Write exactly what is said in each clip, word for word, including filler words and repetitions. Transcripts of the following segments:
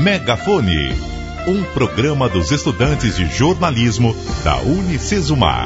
Megafone, um programa dos estudantes de jornalismo da Unicesumar.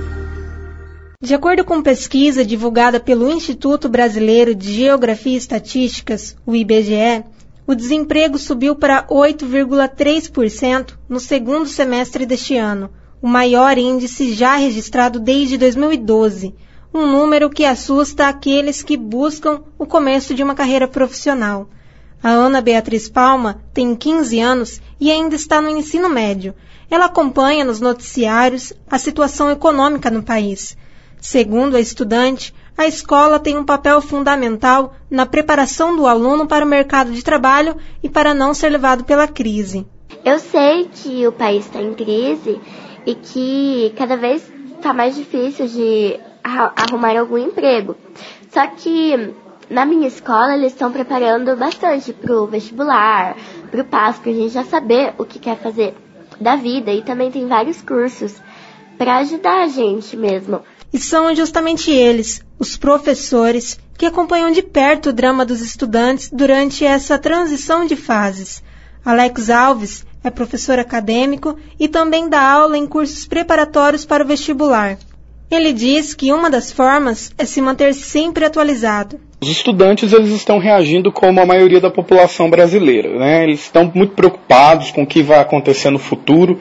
De acordo com pesquisa divulgada pelo Instituto Brasileiro de Geografia e Estatísticas, o I B G E, o desemprego subiu para oito vírgula três por cento no segundo semestre deste ano, o maior índice já registrado desde dois mil e doze, um número que assusta aqueles que buscam o começo de uma carreira profissional. A Ana Beatriz Palma tem quinze anos e ainda está no ensino médio. Ela acompanha nos noticiários a situação econômica no país. Segundo a estudante, a escola tem um papel fundamental na preparação do aluno para o mercado de trabalho e para não ser levado pela crise. Eu sei que o país está em crise e que cada vez está mais difícil de arrumar algum emprego. Só que na minha escola eles estão preparando bastante para o vestibular, para o PAS, para a gente já saber o que quer fazer da vida. E também tem vários cursos para ajudar a gente mesmo. E são justamente eles, os professores, que acompanham de perto o drama dos estudantes durante essa transição de fases. Alex Alves é professor acadêmico e também dá aula em cursos preparatórios para o vestibular. Ele diz que uma das formas é se manter sempre atualizado. Os estudantes eles estão reagindo como a maioria da população brasileira, né? Eles estão muito preocupados com o que vai acontecer no futuro,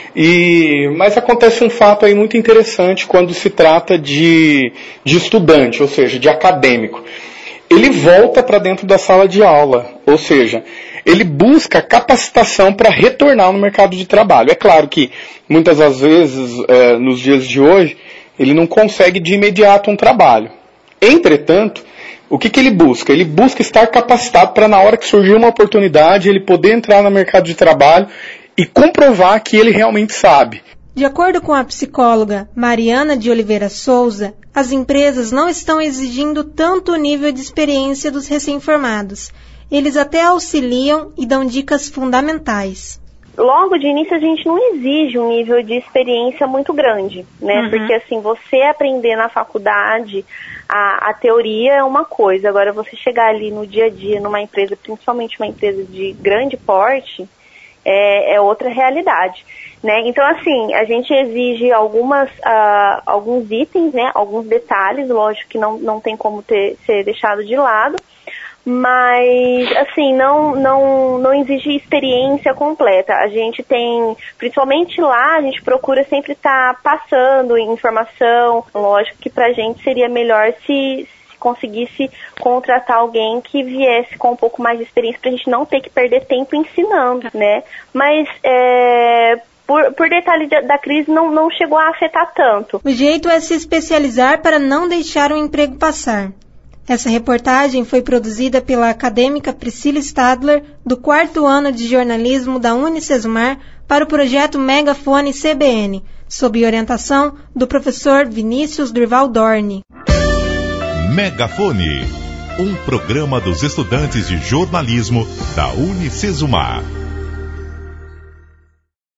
e, mas acontece um fato aí muito interessante quando se trata de, de estudante, ou seja, de acadêmico. Ele volta para dentro da sala de aula, ou seja, ele busca capacitação para retornar no mercado de trabalho. É claro que muitas das vezes, é, nos dias de hoje, ele não consegue de imediato um trabalho. Entretanto, o que, que ele busca? Ele busca estar capacitado para, na hora que surgir uma oportunidade, ele poder entrar no mercado de trabalho e comprovar que ele realmente sabe. De acordo com a psicóloga Mariana de Oliveira Souza, as empresas não estão exigindo tanto o nível de experiência dos recém-formados. Eles até auxiliam e dão dicas fundamentais. Logo de início a gente não exige um nível de experiência muito grande, né? Uhum. Porque assim, você aprender na faculdade a, a teoria é uma coisa, agora você chegar ali no dia a dia numa empresa, principalmente uma empresa de grande porte, é, é outra realidade, né? Então assim, a gente exige algumas, uh, alguns itens, né? Alguns detalhes, lógico que não, não tem como ter, ser deixado de lado, mas, assim, não, não, não exige experiência completa. A gente tem, principalmente lá, a gente procura sempre estar tá passando informação. Lógico que pra gente seria melhor se, se conseguisse contratar alguém que viesse com um pouco mais de experiência pra gente não ter que perder tempo ensinando, né? Mas, é... Por, por detalhe da, da crise, não, não chegou a afetar tanto. O jeito é se especializar para não deixar o emprego passar. Essa reportagem foi produzida pela acadêmica Priscila Stadler, do quarto ano de jornalismo da Unicesumar, para o projeto Megafone C B N, sob orientação do professor Vinícius Durval Dorni. Megafone, um programa dos estudantes de jornalismo da Unicesumar.